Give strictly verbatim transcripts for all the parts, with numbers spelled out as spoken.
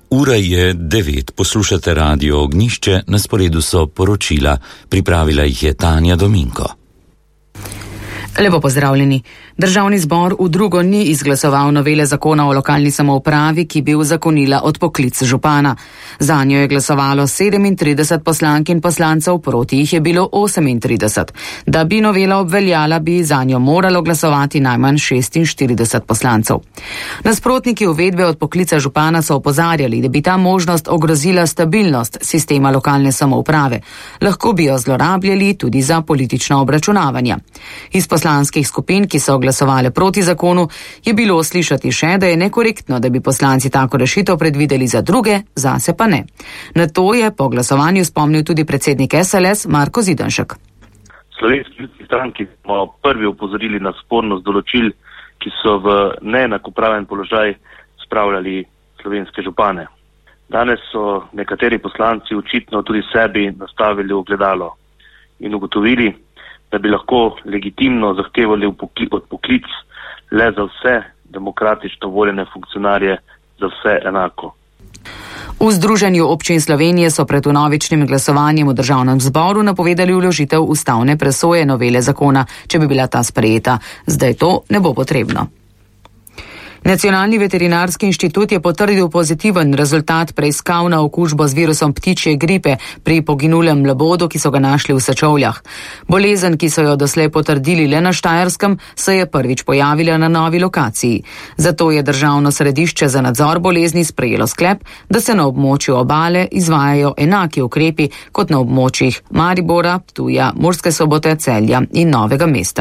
Ura je devet, poslušate Radio Ognjišče, na sporedu so poročila, pripravila jih je Tanja Dominko. Lepo pozdravljeni. Državni zbor v drugo ni izglasoval novele zakona o lokalni samoupravi, ki bi uzakonila odpoklic župana. Zanjo je glasovalo sedemintrideset poslank in poslancev, proti jih je bilo osemintrideset. Da bi novela obveljala, bi zanjo moralo glasovati najmanj šestinštirideset poslancev. Nasprotniki uvedbe odpoklica župana so opozarjali, da bi ta možnost ogrozila stabilnost sistema lokalne samouprave. Lahko bi jo zlorabljali tudi za politično obračunavanje. Iz poslanskih skupin, ki so glasovale proti zakonu, je bilo slišati še, da je nekorektno, da bi poslanci tako rešitev predvideli za druge, zase pa ne. Na to je po glasovanju spomnil tudi predsednik S L S Marko Zidanšek. Slovenski ljudski stranki smo prvi opozorili na spornost določil, ki so v neenakopraven položaj spravljali slovenske župane. Danes so nekateri poslanci očitno tudi sebi nastavili ogledalo in ugotovili, da bi lahko legitimno zahtevali odpoklic le za vse demokratično voljene funkcionarje, za vse enako. V Združenju občin Slovenije so pred vnovičnim glasovanjem v državnem zboru napovedali vložitev ustavne presoje novele zakona, če bi bila ta sprejeta. Zdaj to ne bo potrebno. Nacionalni veterinarski inštitut je potrdil pozitiven rezultat preiskav na okužbo z virusom ptičje gripe pri poginulem labodu, ki so ga našli v Sečovljah. Bolezen, ki so jo doslej potrdili le na Štajerskem, se je prvič pojavila na novi lokaciji. Zato je Državno središče za nadzor bolezni sprejelo sklep, da se na območju Obale izvajajo enaki ukrepi kot na območjih Maribora, Ptuja, Murske Sobote, Celja in Novega mesta.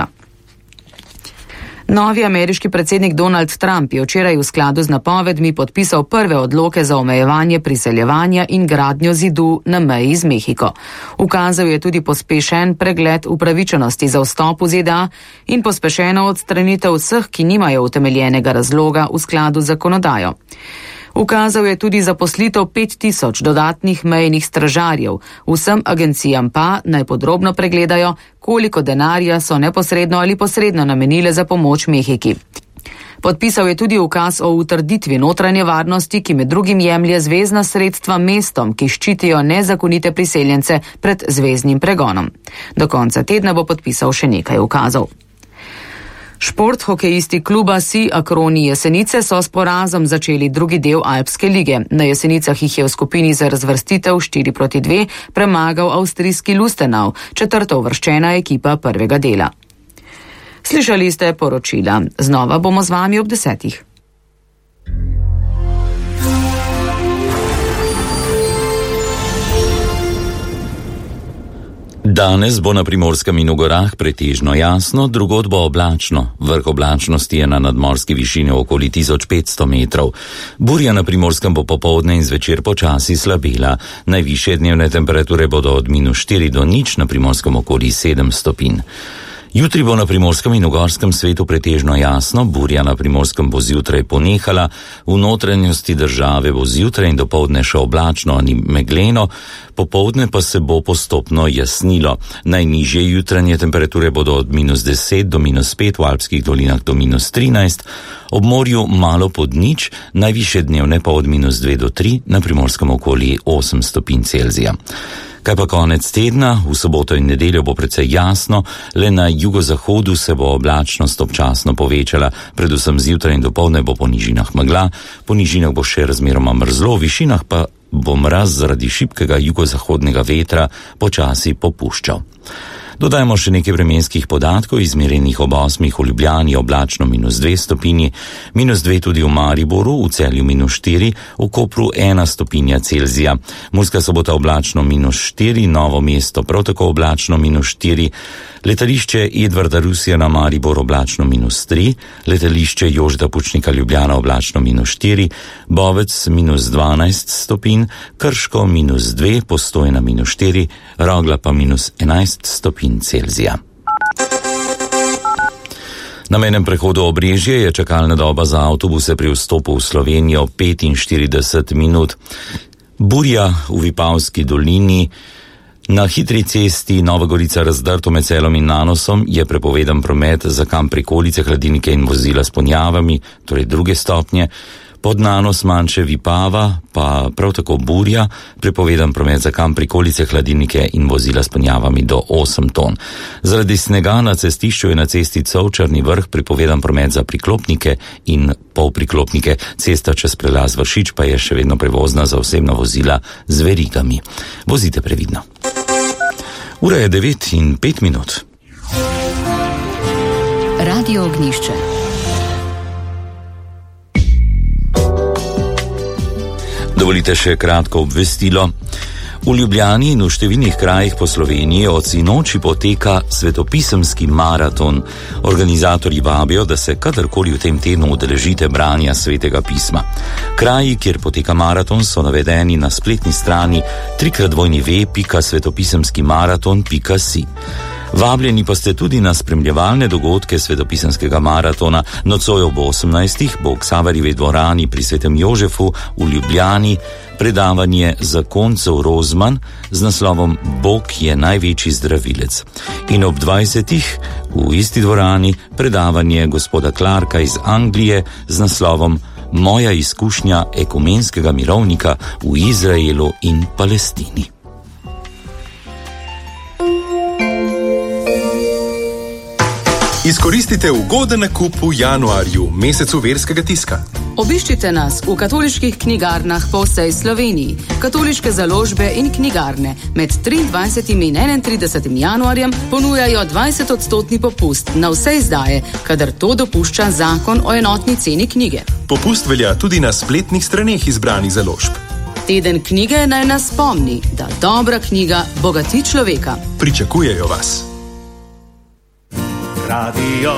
Novi ameriški predsednik Donald Trump je včeraj v skladu z napovedmi podpisal prve odloke za omejevanje priseljevanja in gradnjo zidu na meji z Mehiko. Ukazal je tudi pospešen pregled upravičenosti za vstop v Z D A in pospešeno odstranitev vseh, ki nimajo utemeljenega razloga v skladu z zakonodajo. Ukazal je tudi zaposlitev pet tisoč dodatnih mejnih stražarjev, vsem agencijam pa naj podrobno pregledajo, koliko denarja so neposredno ali posredno namenile za pomoč Mehiki. Podpisal je tudi ukaz o utrditvi notranje varnosti, ki med drugim jemlje zvezna sredstva mestom, ki ščitijo nezakonite priseljence pred zveznim pregonom. Do konca tedna bo podpisal še nekaj ukazov. Šport hokejisti kluba Si Akroni Jesenice so s porazom začeli drugi del Alpske lige. Na Jesenicah jih je v skupini za razvrstitev štiri proti dve premagal avstrijski Lustenau, četrto uvrščena ekipa prvega dela. Slišali ste poročila. Znova bomo z vami ob desetih. Danes bo na Primorskem in v gorah pretežno jasno, drugod bo oblačno. Vrh oblačnosti je na nadmorski višini okoli tisoč petsto metrov. Burja na Primorskem bo popoldne in zvečer počasi slabela. Najvišje dnevne temperature bodo od minus štiri do nič, na Primorskem okoli sedem stopinj. Jutri bo na Primorskem in v gorskem svetu pretežno jasno, burja na Primorskem bo zjutraj ponehala, v notranjosti države bo zjutraj in dopoldne še oblačno ali megleno, popoldne pa se bo postopno jasnilo. Najnižje jutranje temperature bodo od minus deset do minus pet, v alpskih dolinah do minus trinajst, ob morju malo pod nič, najvišje dnevne pa od minus dve do tri, na Primorskem okoli osem stopinj Celzija. Kaj pa konec tedna, v soboto in nedeljo bo precej jasno, le na jugozahodu se bo oblačnost občasno povečala, predvsem zjutraj in dopoldne bo po nižinah megla, po nižinah bo še razmeroma mrzlo, v višinah pa bo mraz zaradi šibkega jugozahodnega vetra počasi popuščal. Dodajmo še nekaj vremenskih podatkov, izmerenih ob osmih v Ljubljani oblačno minus dve stopinji, minus dve tudi v Mariboru, v Celju minus štiri, v Kopru ena stopinja Celzija, Murska Sobota oblačno minus štiri, Novo mesto prav tako oblačno minus štiri, letališče Edvarda Rusija na Maribor oblačno minus tri, letališče Jožeta Pučnika Ljubljana oblačno minus štiri, Bovec minus dvanajst stopinj, Krško minus dve, Postojna minus štiri, Rogla pa minus enajst stopinj Celzija. Na mejnem prehodu Obrežje je čakalna doba za avtobuse pri vstopu v Slovenijo petinštirideset minut. Burja v Vipavski dolini. Na hitri cesti Nova Gorica Razdrto med Celom in Nanosom je prepovedan promet za kam prikolice, hladilnike in vozila s ponjavami, torej druge stopnje. Podnanos manjše Vipava, pa prav tako Burja, prepovedan promet za kamp, prikolice, hladilnike in vozila s ponjavami do osem ton. Zaradi snega na cestišču je na cesti Covčarni Vrh prepovedan promet za priklopnike in polpriklopnike. Cesta čez prelaz Vršič pa je še vedno prevozna za osebna vozila z verigami. Vozite previdno. Ura je devet in pet minut. Radio Ognjišče. Dovolite še kratko obvestilo. V Ljubljani in v številnih krajih po Sloveniji od sinoči poteka svetopisemski maraton. Organizatorji vabijo, da se kadarkoli v tem tednu udeležite branja svetega pisma. Kraji, kjer poteka maraton, so navedeni na spletni strani trikrat dvojni ve pika svetopisemski maraton pika si. Vabljeni pa ste tudi na spremljevalne dogodke svetopisemskega maratona. Nocoj ob osemnajstih bo v Ksaverjevi dvorani pri Svetem Jožefu v Ljubljani predavanje zakoncev Rozman z naslovom Bog je največji zdravilec. In ob dvajsetih v isti dvorani predavanje gospoda Clarka iz Anglije z naslovom Moja izkušnja ekumenskega mirovnika v Izraelu in Palestini. Izkoristite ugoden nakup v januarju, mesecu verskega tiska. Obiščite nas v katoliških knjigarnah po vsej Sloveniji. Katoliške založbe in knjigarne med triindvajsetim in enaintridesetim januarjem ponujajo dvajset odstotni popust na vse izdaje, kadar to dopušča zakon o enotni ceni knjige. Popust velja tudi na spletnih straneh izbranih založb. Teden knjige naj nas spomni, da dobra knjiga bogati človeka. Pričakujejo vas. Radio